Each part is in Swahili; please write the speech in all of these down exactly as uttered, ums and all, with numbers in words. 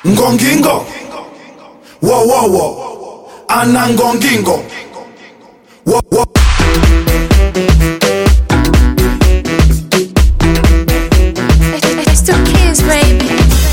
Ngongingo, wo wo wo, ana ngongingo, wo wo. It's two kids, baby.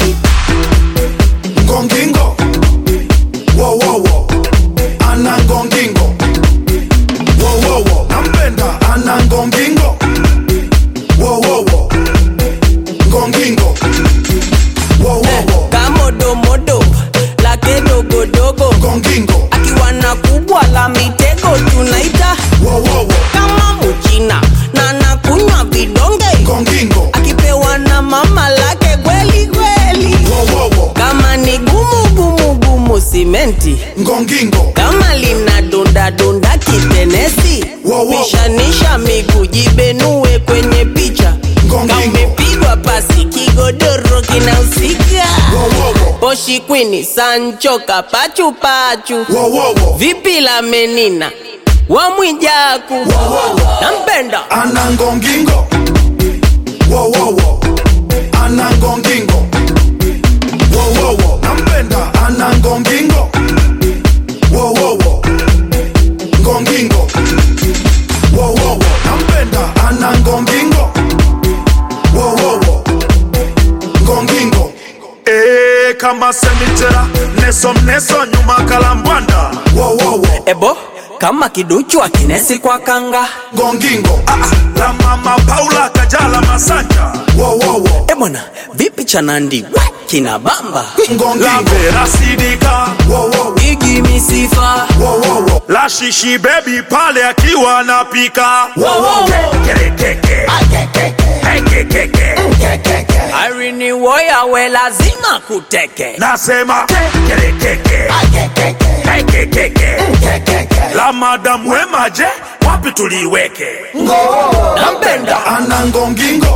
Ngongingo, wo wo wo, ana ngongingo, wo wo wo. Nampenda ana ngongingo, wo wo wo, ngongingo, wo wo wo. Kamodo modo, la que dogo dogo. Ngongingo, Akiwana kubwa la mitego tunaita wo wo wo. kama mchina na nakunywa vidonge. Ngongingo, Akipewa na mama lake kweli kweli. wo wo wo. Kama ni gumu gumu gumu simenti. Ngongingo, Kama lina dunda dunda kitenesi. Wo, wo, wo. Pishanisha miguu jibenue kwenye picha. Ngongingo. Kamepigwa pasi kigodoro kinahusika. wo wo wo, Poshi Queen Sancho kapachu pachu. wo wo wo. Vipi la menina wa Mwijaku. Nampenda Ana ngongingo, wo wo wo, ana ngongingo, wo wo wo. Nampenda ana ngongingo, wo wo wo, ngongingo, wo wo wo. Nampenda ana ngongingo, wo wo wo, ngongingo. Eh, kama semitera neso neso nyuma kalambwanda. Wo wo wo, ebo kama kiduchu akinesi kwa kanga. ngongingo, Ah, ah, la mama Paula Kajala Masanja. wo wo wo, Ebona vipi chanandi kina bamba. La ngongingo, Vera Sidika. wo wo wo, Igi misifa. wo wo wo. La Shishi baby pale akiwa anapika. Kere keke. Hey, keke keke. Irene Woya we lazima kuteke. Nasema kere keke. Hey, keke keke. La madam Wema je, wapi tuliweke? Nampenda Ana ngongingo,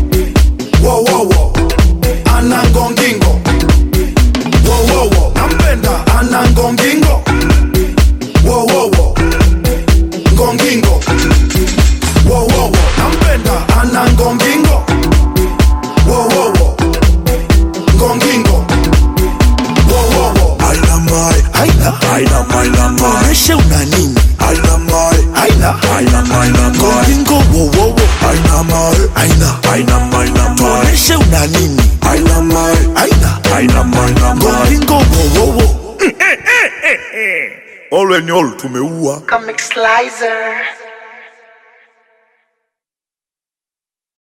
wo wo wo, ana ngongingo, wo wo wo. Nampenda ana ngongingo, wo wo wo, ngongingo, wo wo wo. Nampenda ana ngongingo, wo wo wo, ngongingo, wo wo wo. Aina mai, aina, Aina maina mai. tuoneshe una nini? Aina mai. Aina, Aina maina mai. ngongingo wo wo wo. Aina mai. Aina, Aina maina mai. tuoneshe una nini? Aina mai. Aina, Aina maina mai. ngongingo wo wo wo. Olwe ni olu tumeua. Comic Slicer.